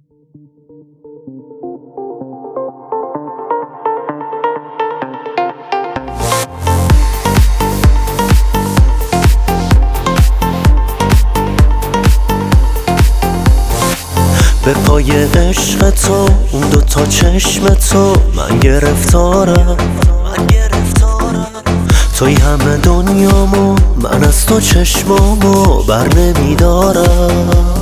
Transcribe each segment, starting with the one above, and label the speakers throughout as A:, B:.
A: به پای عشق تو، اون دوتا چشم تو، من گرفتارم. توی همه دنیامو، من از تو چشمامو بر نمیدارم.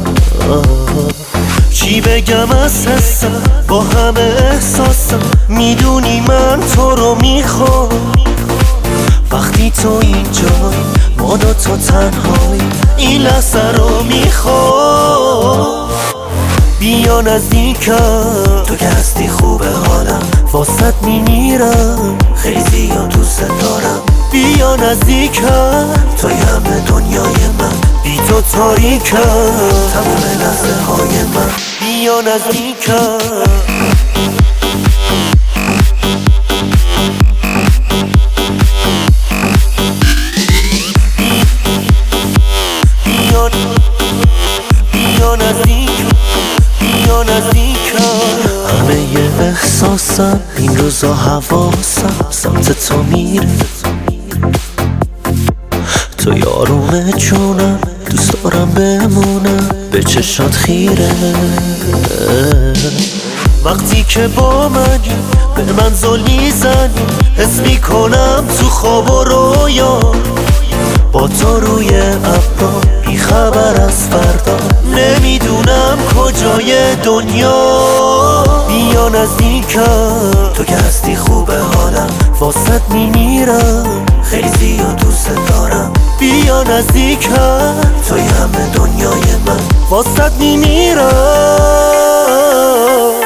A: چی بگم از حسم، با همه احساسم، میدونی من تو رو میخوام. وقتی تو اینجایی، ما دوتا تنهایی، این لحظه رو میخوام. بیا نزدیکم، تو که هستی خوبه حالم، واسط میمیرم، خیلی زیاد دوست دارم. بیا نزدیکم، توی همه دنیای من، بی تو تاریکم، تمام لحظه های من. بیا نزدیکم، بیا نزدیکم، بیا نزدیکم. همه ی احساسم این روزا حواسم سمت تو میره. تو یاروم جونم، دوست دارم بمونم به چشات خیره. وقتی که با منی، به من زل میزنی، حس میکنم تو خواب و رویا. با تو روی ابرا، بی خبر از فردا، نمیدونم کجای دنیا. بیا نزدیکم، تو که هستی خوبه حالم، واسط میمیرم، خیلی زیاد دوست دارم. بیا نزدیکم، توی همه دنیای من، واسط میمیرم.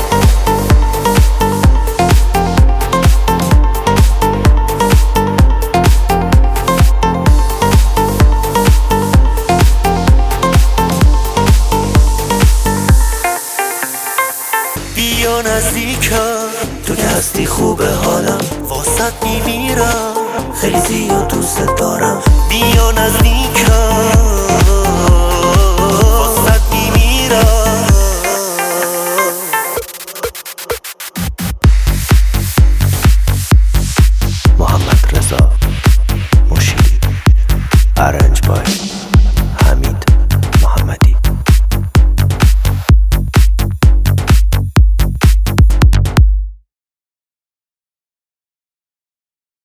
A: بیا نزدیکم، تو که هستی خوبه حالم، واسط میمیرم، خیلی زیاد دوست دارم. بیا نزدیکم، واسط میمیرم. محمد رضا مشیری، ارنج بای